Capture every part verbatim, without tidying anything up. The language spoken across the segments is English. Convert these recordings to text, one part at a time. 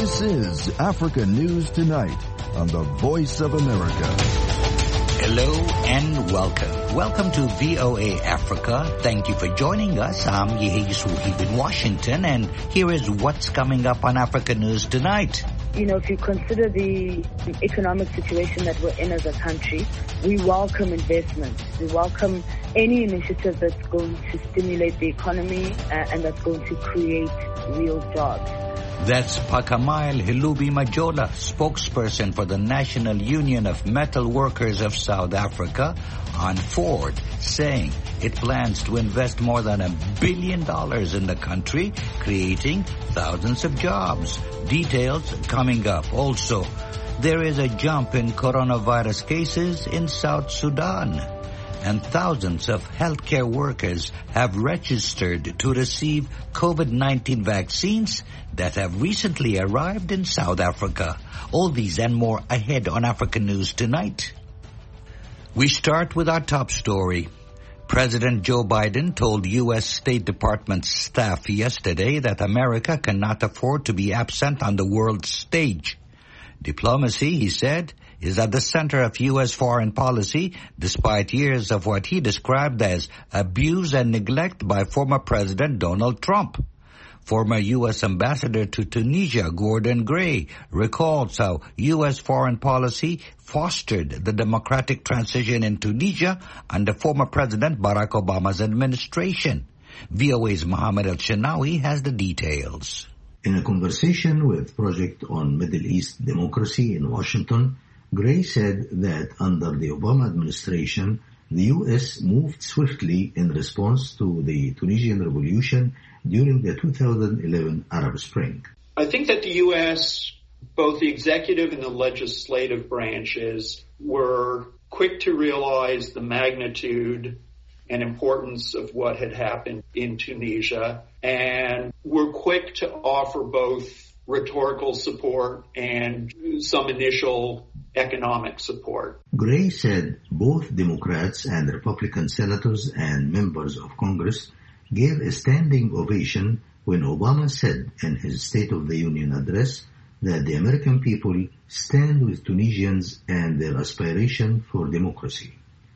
This is Africa News Tonight on the Voice of America. Hello and welcome. Welcome to V O A Africa. Thank you for joining us. I'm Yehiji Suhib in Washington, and here is what's coming up on Africa News Tonight. You know, if you consider the economic situation that we're in as a country, we welcome investment. We welcome any initiative that's going to stimulate the economy uh, and that's going to create real jobs. That's Pacamail Hilubi Majola, spokesperson for the National Union of Metal Workers of South Africa, on Ford, saying it plans to invest more than a billion dollars in the country, creating thousands of jobs. Details coming up. Also, there is a jump in coronavirus cases in South Sudan, and thousands of healthcare workers have registered to receive COVID nineteen vaccines that have recently arrived in South Africa. All these and more ahead on Africa News Tonight. We start with our top story. President Joe Biden told U S State Department staff yesterday that America cannot afford to be absent on the world stage. Diplomacy, he said, is at the center of U S foreign policy, despite years of what he described as abuse and neglect by former President Donald Trump. Former U S Ambassador to Tunisia, Gordon Gray, recalls how U S foreign policy fostered the democratic transition in Tunisia under former President Barack Obama's administration. V O A's Mohammed El-Shenawi has the details. In a conversation with Project on Middle East Democracy in Washington, Gray said that under the Obama administration, the U S moved swiftly in response to the Tunisian revolution during the two thousand eleven Arab Spring. I think that the U S, both the executive and the legislative branches, were quick to realize the magnitude and importance of what had happened in Tunisia, and were quick to offer both rhetorical support and some initial economic support. Gray said both Democrats and Republican senators and members of Congress gave a standing ovation when Obama said in his State of the Union address that the American people stand with Tunisians and their aspiration for democracy.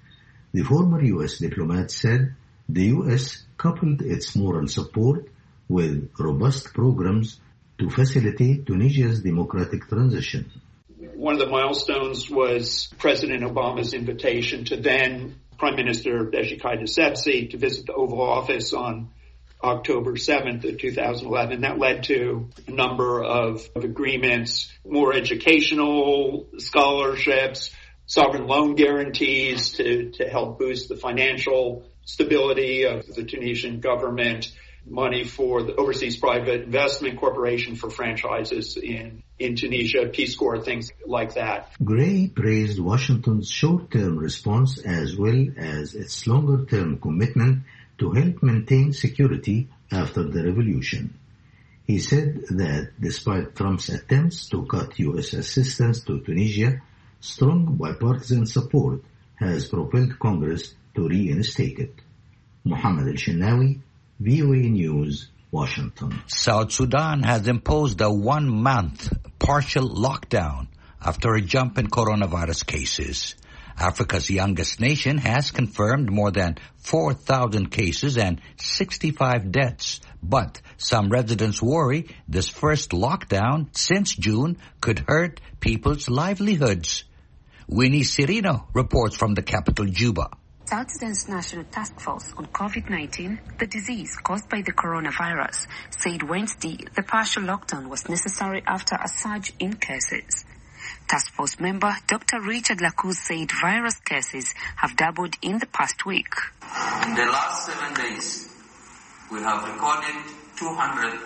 The former U S diplomat said the U S coupled its moral support with robust programs to facilitate Tunisia's democratic transition. One of the milestones was President Obama's invitation to then Prime Minister Beji Caid Essebsi to visit the Oval Office on October seventh of two thousand eleven. That led to a number of, of agreements, more educational scholarships, sovereign loan guarantees to, to help boost the financial stability of the Tunisian government, money for the Overseas Private Investment Corporation for franchises in, in Tunisia, Peace Corps, things like that. Gray praised Washington's short-term response as well as its longer-term commitment to help maintain security after the revolution. He said that despite Trump's attempts to cut U S assistance to Tunisia, strong bipartisan support has propelled Congress to reinstate it. Mohammed El-Shenawi, V O A News, Washington. South Sudan has imposed a one-month partial lockdown after a jump in coronavirus cases. Africa's youngest nation has confirmed more than four thousand cases and sixty-five deaths, but some residents worry this first lockdown since June could hurt people's livelihoods. Winnie Cirino reports from the capital, Juba. South Sudan's National Task Force on COVID nineteen, the disease caused by the coronavirus, said Wednesday the partial lockdown was necessary after a surge in cases. Task Force member Doctor Richard Lacuz said virus cases have doubled in the past week. In the last seven days, we have recorded two hundred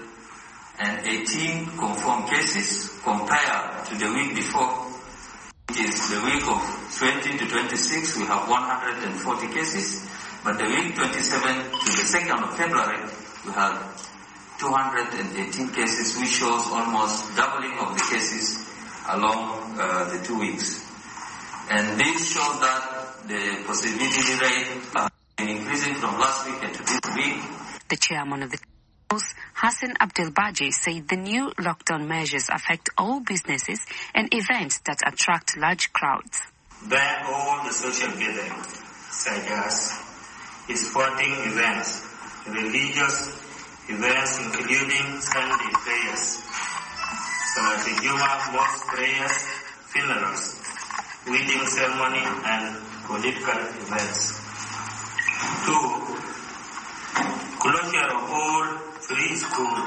eighteen confirmed cases compared to the week before. It is the week of twenty to twenty-six, we have one hundred forty cases, but the week twenty-seven to the second of February, we have two hundred eighteen cases, which shows almost doubling of the cases along uh, the two weeks. And this shows that the positivity rate has been increasing from last week and to this week. The chairman of the Hassan Abdelbaji said the new lockdown measures affect all businesses and events that attract large crowds. Ban all the social gatherings, such as sporting events, religious events including Sunday prayers, Salat Juma, mosque prayers, funerals, wedding ceremony, and political events. Two, closure of all free schools,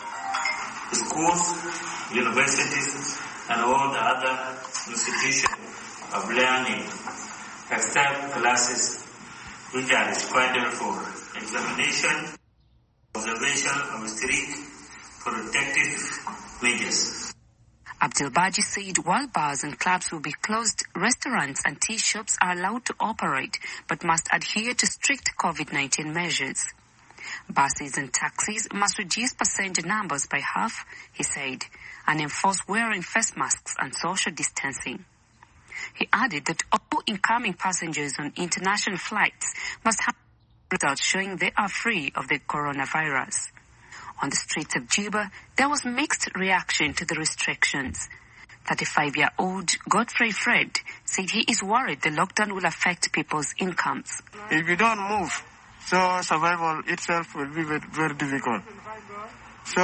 schools, universities, and all the other institutions of learning, except classes which are required for examination, observation of strict protective measures. Abdelbaji said while bars and clubs will be closed, restaurants and tea shops are allowed to operate but must adhere to strict COVID nineteen measures. Buses and taxis must reduce passenger numbers by half, he said, and enforce wearing face masks and social distancing. He added that all incoming passengers on international flights must have results showing they are free of the coronavirus. On the streets of Juba, there was mixed reaction to the restrictions. thirty-five-year-old Godfrey Fred said he is worried the lockdown will affect people's incomes. If you don't move, so survival itself will be very, very difficult. So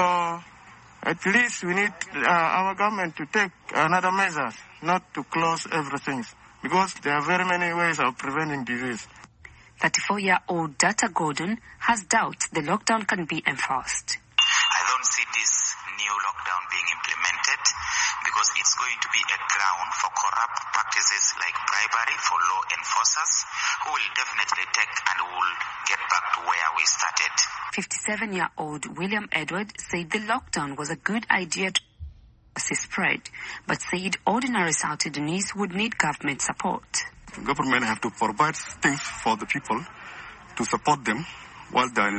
at least we need uh, our government to take another measures, not to close everything, because there are very many ways of preventing disease. thirty-four-year-old Data Gordon has doubts the lockdown can be enforced. I don't see this new lockdown being implemented because it's going to be a ground for corrupt practices like bribery for law enforcers who will definitely take and will get back to where we started. fifty-seven-year-old William Edward said the lockdown was a good idea to spread, but said ordinary South Sudanese would need government support. The government have to provide things for the people to support them while they're in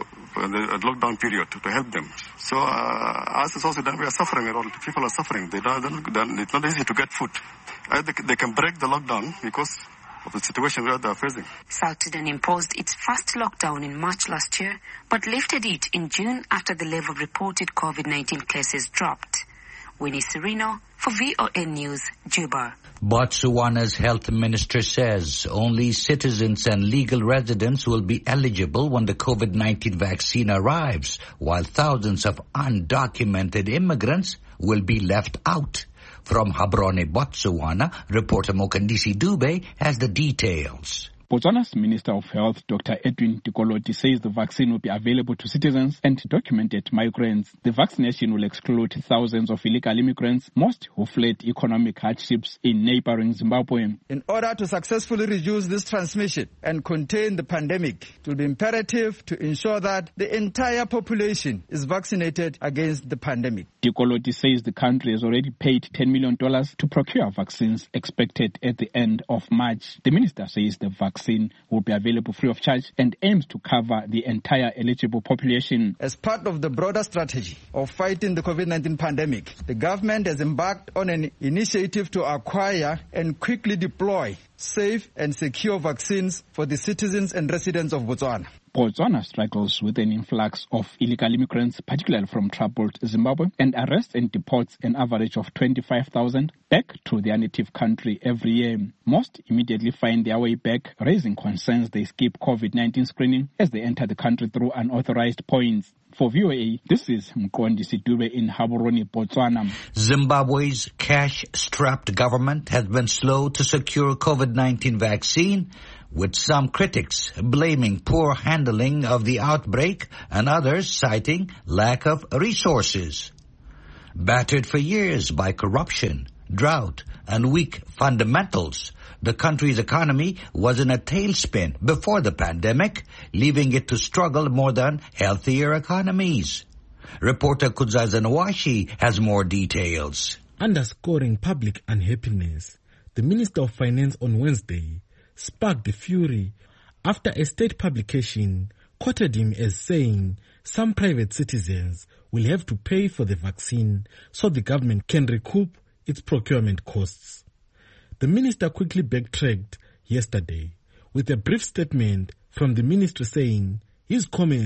the lockdown period to help them. So uh, as South Sudan, we are suffering a lot. People are suffering. They don't, don't, it's not easy to get food. Either they can break the lockdown because of the situation that they are facing. South Sudan imposed its first lockdown in March last year, but lifted it in June after the level of reported COVID nineteen cases dropped. Winnie Serino for V O A News, Juba. Botswana's health minister says only citizens and legal residents will be eligible when the COVID nineteen vaccine arrives, while thousands of undocumented immigrants will be left out. From Gaborone, Botswana, reporter Mokandisi Dube has the details. Botswana's Minister of Health, Doctor Edwin Tikoloti, says the vaccine will be available to citizens and documented migrants. The vaccination will exclude thousands of illegal immigrants, most who fled economic hardships in neighboring Zimbabwe. In order to successfully reduce this transmission and contain the pandemic, it will be imperative to ensure that the entire population is vaccinated against the pandemic. Tikoloti says the country has already paid ten million dollars to procure vaccines expected at the end of March. The minister says the vaccine Vaccine will be available free of charge and aims to cover the entire eligible population. As part of the broader strategy of fighting the COVID nineteen pandemic, the government has embarked on an initiative to acquire and quickly deploy safe and secure vaccines for the citizens and residents of Botswana. Botswana struggles with an influx of illegal immigrants, particularly from troubled Zimbabwe, and arrests and deports an average of twenty-five thousand back to their native country every year. Most immediately find their way back, raising concerns they skip COVID nineteen screening as they enter the country through unauthorized points. For V O A, this is Mkondisi Dube in Gaborone, Botswana. Zimbabwe's cash-strapped government has been slow to secure COVID nineteen vaccine, with some critics blaming poor handling of the outbreak and others citing lack of resources. Battered for years by corruption, drought, and weak fundamentals, the country's economy was in a tailspin before the pandemic, leaving it to struggle more than healthier economies. Reporter Kudzaza Nawashi has more details. Underscoring public unhappiness, the Minister of Finance on Wednesday sparked the fury after a state publication quoted him as saying some private citizens will have to pay for the vaccine so the government can recoup its procurement costs. The minister quickly backtracked yesterday with a brief statement from the ministry saying his comments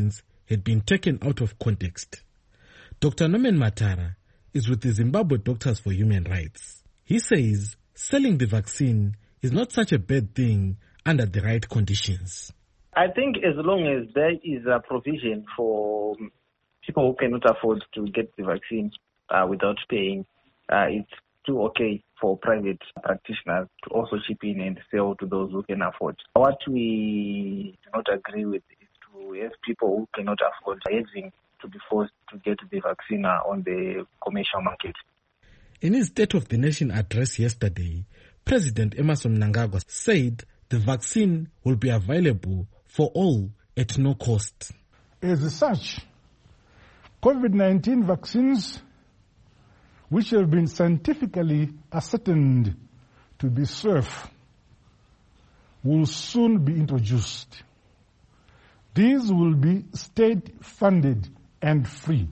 had been taken out of context. Doctor Norman Matara is with the Zimbabwe Doctors for Human Rights. He says selling the vaccine is not such a bad thing under the right conditions. I think as long as there is a provision for people who cannot afford to get the vaccine uh, without paying, uh, it's still okay for private practitioners to also chip in and sell to those who can afford. What we do not agree with is to have people who cannot afford having to be forced to get the vaccine on the commercial market. In his State of the Nation address yesterday, President Emmerson Mnangagwa said the vaccine will be available for all at no cost. As such, COVID nineteen vaccines, which have been scientifically ascertained to be safe, will soon be introduced. These will be state-funded and free.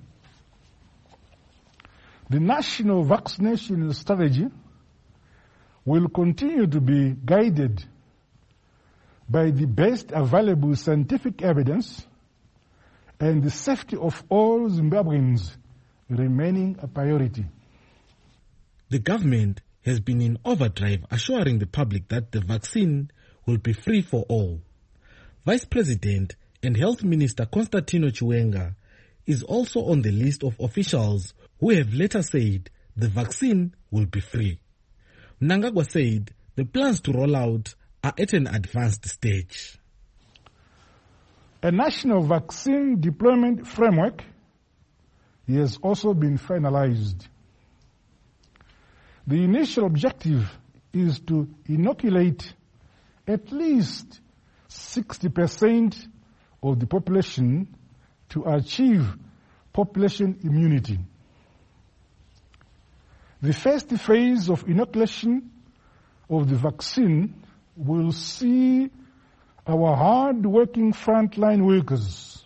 The national vaccination strategy will continue to be guided by the best available scientific evidence and the safety of all Zimbabweans remaining a priority. The government has been in overdrive assuring the public that the vaccine will be free for all. Vice President and Health Minister Constantino Chiwenga is also on the list of officials who have later said the vaccine will be free. Mnangagwa said the plans to roll out are at an advanced stage. A national vaccine deployment framework has also been finalized. The initial objective is to inoculate at least sixty percent of the population to achieve population immunity. The first phase of inoculation of the vaccine will see our hard-working frontline workers,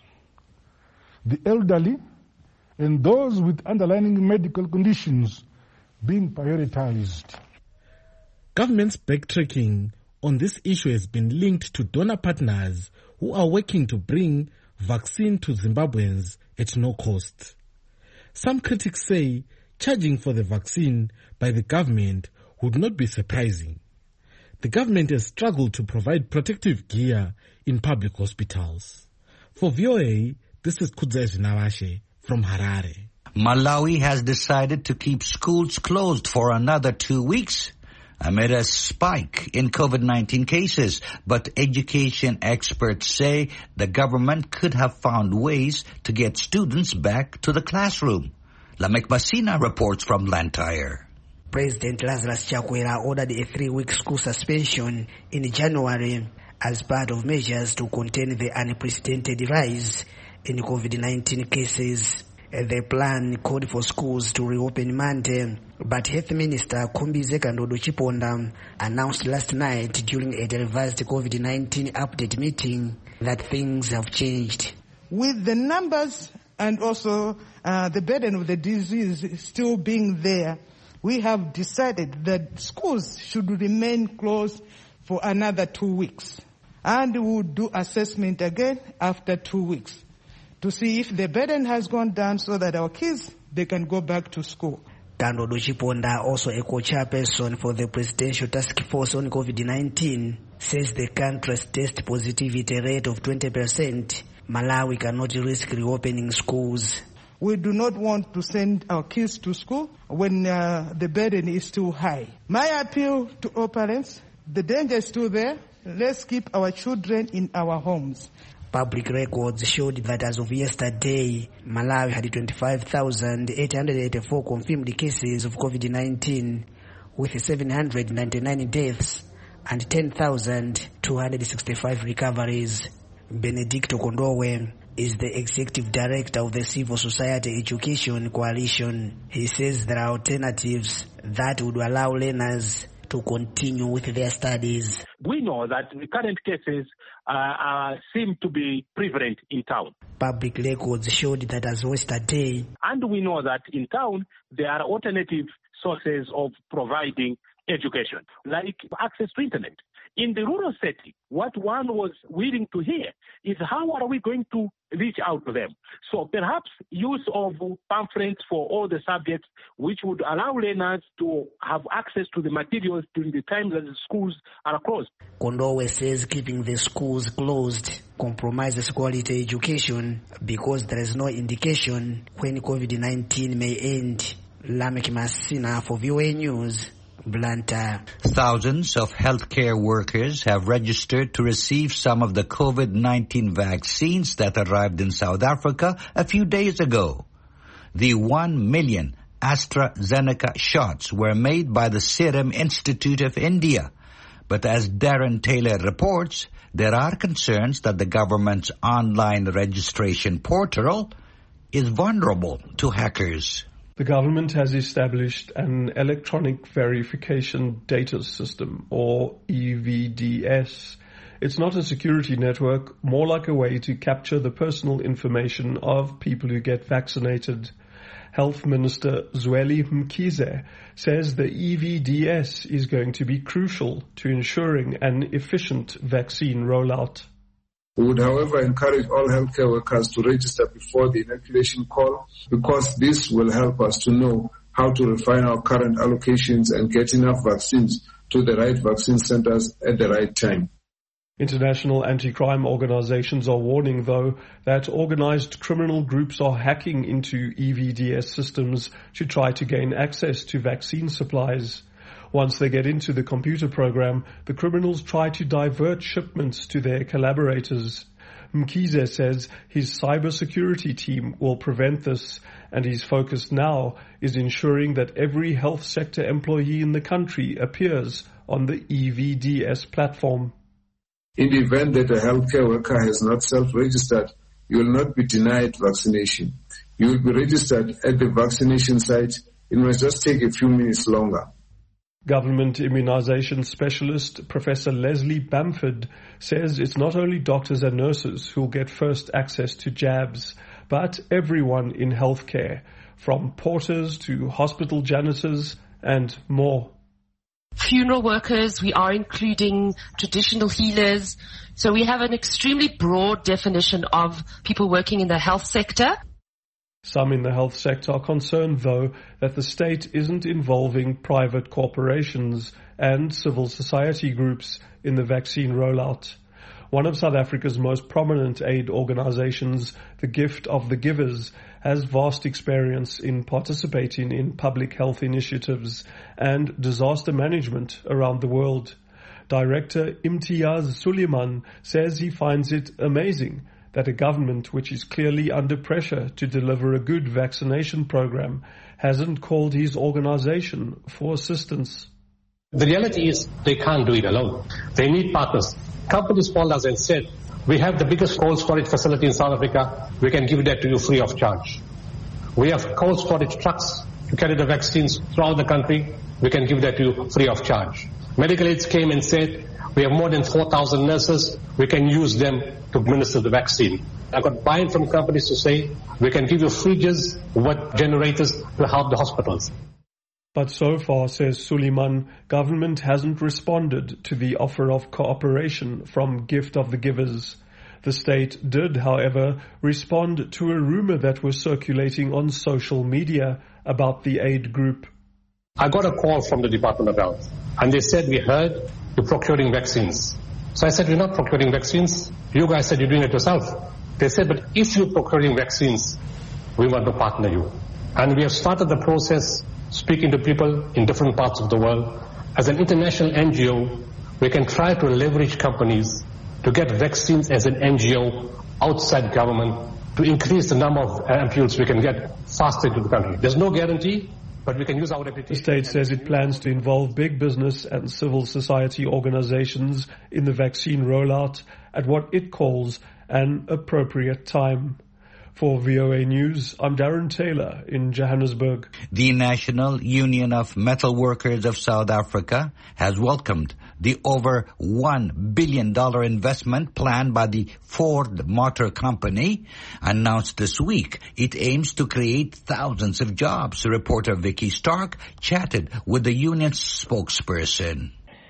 the elderly, and those with underlying medical conditions being prioritized. Government's backtracking on this issue has been linked to donor partners who are working to bring vaccine to Zimbabweans at no cost. Some critics say charging for the vaccine by the government would not be surprising. The government has struggled to provide protective gear in public hospitals. For V O A, this is Kudzai Zinawashe from Harare. Malawi has decided to keep schools closed for another two weeks amid a spike in COVID nineteen cases. But education experts say the government could have found ways to get students back to the classroom. Lamek Masina reports from Blantyre. President Lazarus Chakwera ordered a three-week school suspension in January as part of measures to contain the unprecedented rise in COVID nineteen cases. The plan called for schools to reopen Monday, but Health Minister Khumbize Kandodo Chiponda announced last night during a televised COVID nineteen update meeting that things have changed. With the numbers and also uh, the burden of the disease still being there, we have decided that schools should remain closed for another two weeks. And we will do assessment again after two weeks to see if the burden has gone down so that our kids, they can go back to school. Kandodo Chiponda, also a co-chairperson for the Presidential Task Force on COVID nineteen, says the country's test positivity rate of twenty percent, Malawi cannot risk reopening schools. We do not want to send our kids to school when uh, the burden is too high. My appeal to all parents, the danger is still there. Let's keep our children in our homes. Public records showed that as of yesterday, Malawi had twenty-five thousand eight hundred eighty-four confirmed cases of COVID nineteen, with seven hundred ninety-nine deaths and ten thousand two hundred sixty-five recoveries. Benedicto Kondowe is the executive director of the Civil Society Education Coalition. He says there are alternatives that would allow learners to continue with their studies. We know that the current cases uh, uh, seem to be prevalent in town. Public records showed that as of yesterday. And we know that in town there are alternative sources of providing education, like access to internet. In the rural setting, what one was willing to hear is how are we going to reach out to them? So perhaps use of pamphlets for all the subjects, which would allow learners to have access to the materials during the time that the schools are closed. Kondowe says keeping the schools closed compromises quality education because there is no indication when COVID nineteen may end. Lamek Masina for V O A News, Blantyre. Thousands of healthcare workers have registered to receive some of the COVID nineteen vaccines that arrived in South Africa a few days ago. The one million AstraZeneca shots were made by the Serum Institute of India. But as Darren Taylor reports, there are concerns that the government's online registration portal is vulnerable to hackers. The government has established an electronic verification data system, or E V D S. It's not a security network, more like a way to capture the personal information of people who get vaccinated. Health Minister Zweli Mkhize says the E V D S is going to be crucial to ensuring an efficient vaccine rollout. We would, however, encourage all healthcare workers to register before the inoculation call because this will help us to know how to refine our current allocations and get enough vaccines to the right vaccine centers at the right time. International anti-crime organizations are warning, though, that organized criminal groups are hacking into E V D S systems to try to gain access to vaccine supplies. Once they get into the computer program, the criminals try to divert shipments to their collaborators. Mkhize says his cybersecurity team will prevent this, and his focus now is ensuring that every health sector employee in the country appears on the E V D S platform. In the event that a healthcare worker has not self-registered, you will not be denied vaccination. You will be registered at the vaccination site. It must just take a few minutes longer. Government immunization specialist Professor Leslie Bamford says it's not only doctors and nurses who will get first access to jabs, but everyone in healthcare, from porters to hospital janitors and more. Funeral workers, we are including traditional healers. So we have an extremely broad definition of people working in the health sector. Some in the health sector are concerned, though, that the state isn't involving private corporations and civil society groups in the vaccine rollout. One of South Africa's most prominent aid organizations, the Gift of the Givers, has vast experience in participating in public health initiatives and disaster management around the world. Director Imtiaz Suleiman says he finds it amazing that a government which is clearly under pressure to deliver a good vaccination program hasn't called his organization for assistance. The reality is they can't do it alone. They need partners. Companies called us and said, we have the biggest cold storage facility in South Africa. We can give that to you free of charge. We have cold storage trucks to carry the vaccines throughout the country. We can give that to you free of charge. Medical aids came and said, we have more than four thousand nurses. We can use them to administer the vaccine. I got buy-in from companies to say, we can give you fridges with generators to help the hospitals. But so far, says Suleiman, government hasn't responded to the offer of cooperation from Gift of the Givers. The state did, however, respond to a rumor that was circulating on social media about the aid group. I got a call from the Department of Health, and they said, we heard you're procuring vaccines. So I said, we're not procuring vaccines. You guys said you're doing it yourself. They said, but if you're procuring vaccines, we want to partner you. And we have started the process speaking to people in different parts of the world. As an international N G O, we can try to leverage companies to get vaccines as an N G O outside government to increase the number of ampules we can get faster into the country. There's no guarantee, but we can use our reputation. The state says it plans to involve big business and civil society organizations in the vaccine rollout at what it calls an appropriate time. For V O A News, I'm Darren Taylor in Johannesburg. The National Union of Metal Workers of South Africa has welcomed the over one billion dollars investment plan by the Ford Motor Company. Announced this week, it aims to create thousands of jobs. Reporter Vicky Stark chatted with the union's spokesperson.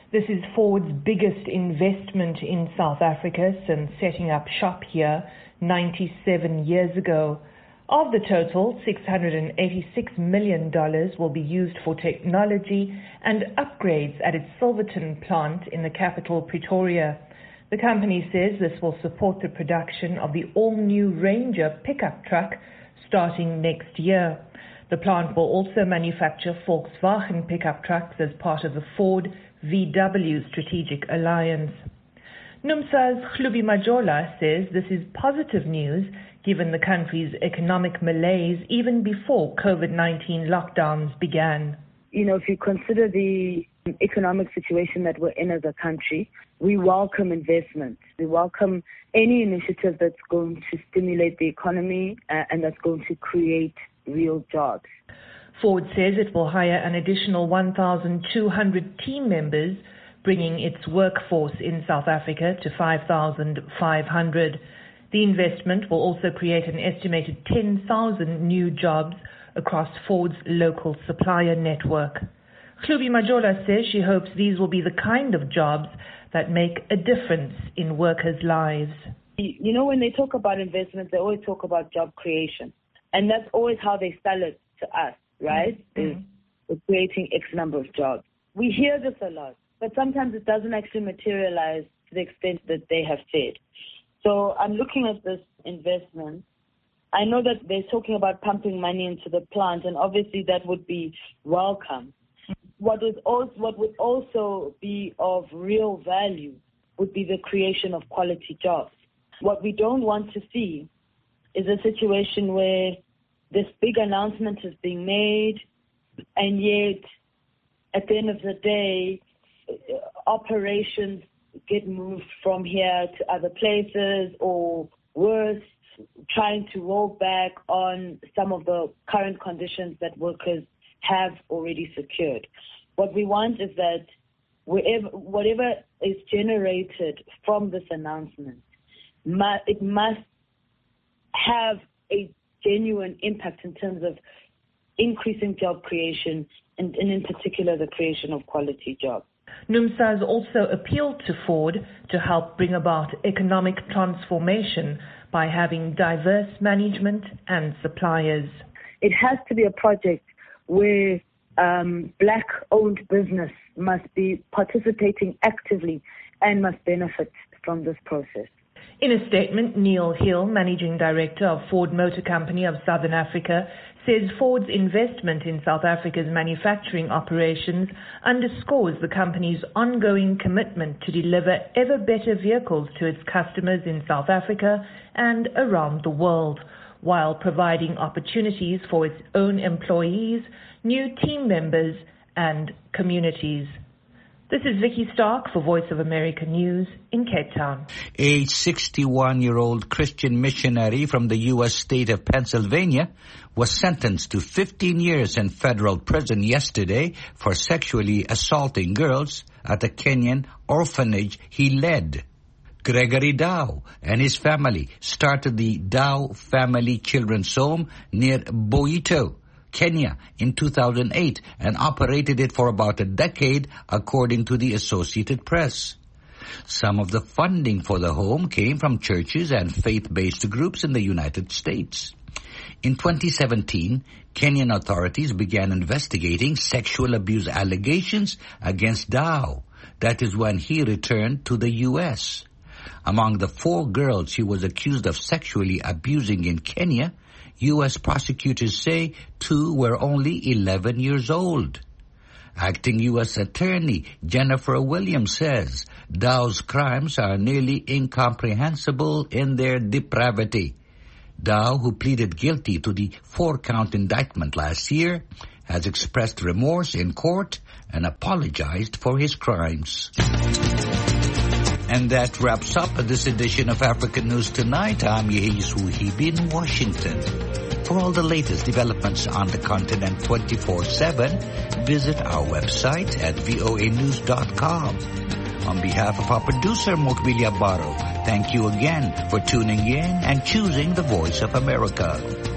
This is Ford's biggest investment in South Africa since setting up shop here ninety-seven years ago. Of the total, six hundred eighty-six million dollars will be used for technology and upgrades at its Silverton plant in the capital, Pretoria. The company says this will support the production of the all-new Ranger pickup truck starting next year. The plant will also manufacture Volkswagen pickup trucks as part of the Ford V W strategic alliance. Nomsa's Hlubi Majola says this is positive news given the country's economic malaise even before COVID nineteen lockdowns began. You know, if you consider the economic situation that we're in as a country, we welcome investment. We welcome any initiative that's going to stimulate the economy uh, and that's going to create real jobs. Ford says it will hire an additional one thousand two hundred team members, bringing its workforce in South Africa to five thousand five hundred. The investment will also create an estimated ten thousand new jobs across Ford's local supplier network. Hlubi Majola says she hopes these will be the kind of jobs that make a difference in workers' lives. You know, when they talk about investments, they always talk about job creation. And that's always how they sell it to us, right? Mm-hmm. Is creating X number of jobs. We hear this a lot, but sometimes it doesn't actually materialize to the extent that they have said. So I'm looking at this investment. I know that they're talking about pumping money into the plant, and obviously that would be welcome. What would also, what would also be of real value would be the creation of quality jobs. What we don't want to see is a situation where this big announcement is being made, and yet at the end of the day, operations get moved from here to other places, or worse, trying to roll back on some of the current conditions that workers have already secured. What we want is that wherever, whatever is generated from this announcement, it must have a genuine impact in terms of increasing job creation and, and in particular the creation of quality jobs. Nomsa has also appealed to Ford to help bring about economic transformation by having diverse management and suppliers. It has to be a project where um, black-owned business must be participating actively and must benefit from this process. In a statement, Neil Hill, Managing Director of Ford Motor Company of Southern Africa, says Ford's investment in South Africa's manufacturing operations underscores the company's ongoing commitment to deliver ever better vehicles to its customers in South Africa and around the world, while providing opportunities for its own employees, new team members, and communities. This is Vicky Stark for Voice of America News in Cape Town. A sixty-one-year-old Christian missionary from the U S state of Pennsylvania was sentenced to fifteen years in federal prison yesterday for sexually assaulting girls at a Kenyan orphanage he led. Gregory Dow and his family started the Dow Family Children's Home near Boito, Kenya in two thousand eight and operated it for about a decade, according to the Associated Press. Some of the funding for the home came from churches and faith-based groups in the United States. In twenty seventeen, Kenyan authorities began investigating sexual abuse allegations against Dow. That is when he returned to the U S. Among the four girls he was accused of sexually abusing in Kenya, U S prosecutors say two were only eleven years old. Acting U S Attorney Jennifer Williams says Dow's crimes are nearly incomprehensible in their depravity. Dow, who pleaded guilty to the four-count indictment last year, has expressed remorse in court and apologized for his crimes. And that wraps up this edition of African News Tonight. I'm Yehisu Hibi in Washington. For all the latest developments on the continent twenty-four seven, visit our website at voa news dot com. On behalf of our producer, Mokbilia Baro, thank you again for tuning in and choosing the Voice of America.